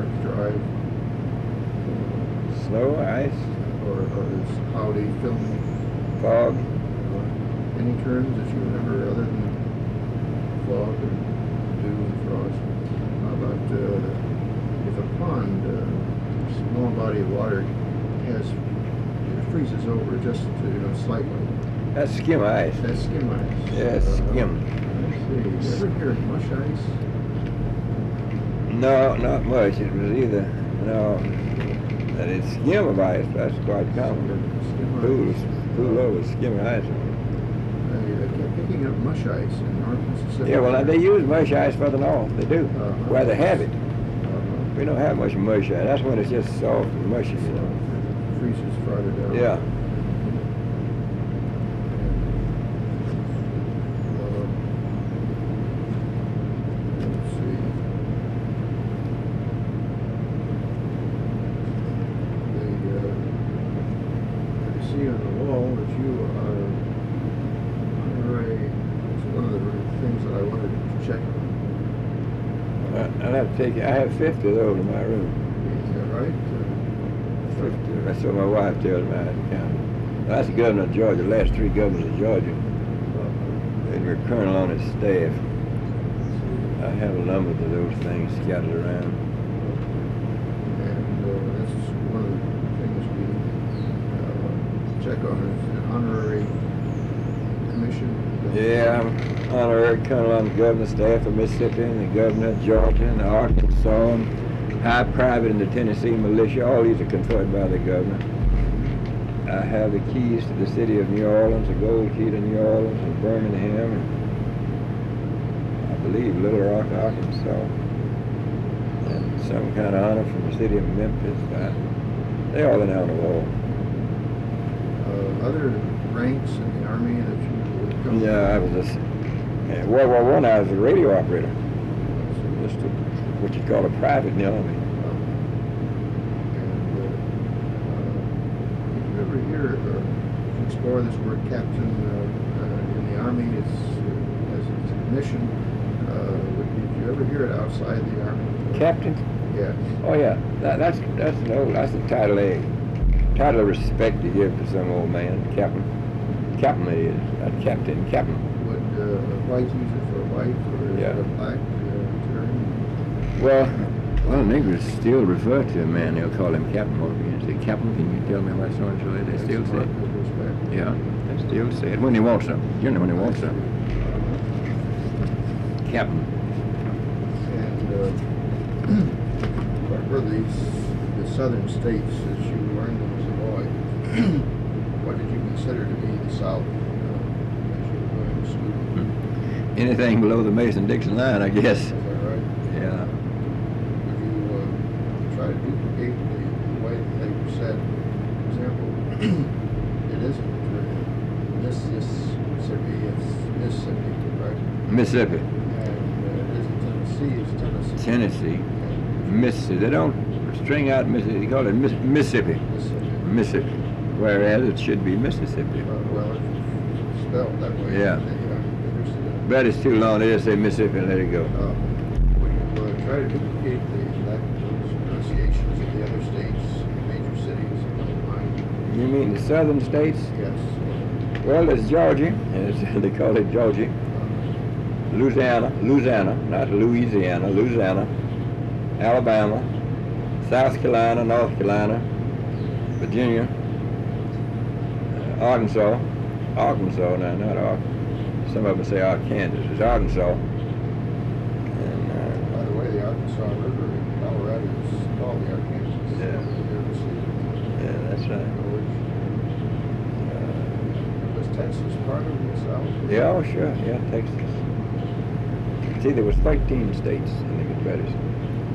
Marks Drive? Snow, ice, Or is cloudy, filmy? fog. Any turns that you remember other than fog or dew and frost? How about if a pond, small body of water, it freezes over just slightly? That's skim ice. That's skim ice. Yeah, skim. Let's see. You ever hear of mush ice? No, not much. It was either, no, that it's skim of ice. That's quite common. Pool over skim ice. I kept picking up mush ice in North Mississippi. Yeah, well, they use mush ice further north. They do. Where they have it. We don't have much mush ice. That's when it's just soft and mushy. It freezes farther down. Yeah. Let's see. I see on the wall that you are honorary. It's one of the things that I wanted to check on. I'll have to take it. I have 50 of those in my room. Is that right? 50. That's what my wife tells me I have to count. That's the governor of Georgia, the last 3 governors of Georgia. And we're colonel on his staff. I have a number of those things scattered around. And that's one of the things we check on is an honorary commission. Yeah, I'm honorary colonel on the governor's staff of Mississippi, and the governor of Georgia, and the Arkansas, and high private in the Tennessee militia. All these are conferred by the governor. I have the keys to the city of New Orleans, the gold key to New Orleans, and Birmingham, and I believe Little Rock, Arkansas, and some kind of honor from the city of Memphis. They're all in on the wall. Other ranks in the Army that you would come Yeah, I was just, in World War I was a radio operator. Just what you call a private in the Army. Did you ever hear or explore this word captain in the Army as its mission? Did you ever hear it outside the Army? Captain? Yes. Oh yeah, that's the title title of respect you give to some old man, captain. Captain it is, not captain, captain. Would whites use it for white, or is it a black term? Well, niggers still refer to a man, they'll call him captain. You say, captain, can you tell me what so-and-so is? They still say it. Yeah, they still say it when they want some. Generally when they want some. Captain. And what were the southern states as you learned them as a boy? What did you consider to be the South as you were going to school? Anything below the Mason-Dixon line, I guess. Is that right? Yeah. Would you try to duplicate the way that they were said? For example, it isn't Mississippi, it's Mississippi, right? Mississippi. And it isn't Tennessee, it's Tennessee. Tennessee. Mississippi. They don't string out Mississippi. They call it Mississippi. Mississippi. Whereas it should be Mississippi. Well, it's spelled that way. Yeah. But it's too long. They just say Mississippi and let it go. Would you try to duplicate those pronunciations of the other states, major cities, if you don't mind? You mean the southern states? Yes. Well, there's Georgia. They call it Georgia. Louisiana, not Louisiana, Louisiana. Alabama, South Carolina, North Carolina, Virginia, Arkansas, no, not Arkansas. Some of them say Arkansas. It's Arkansas. And, by the way, the Arkansas River in Colorado is called the Arkansas. Yeah, that's right. Was Texas part of the South? Yeah, oh, sure. Yeah, Texas. See, there was 13 states in the Confederacy.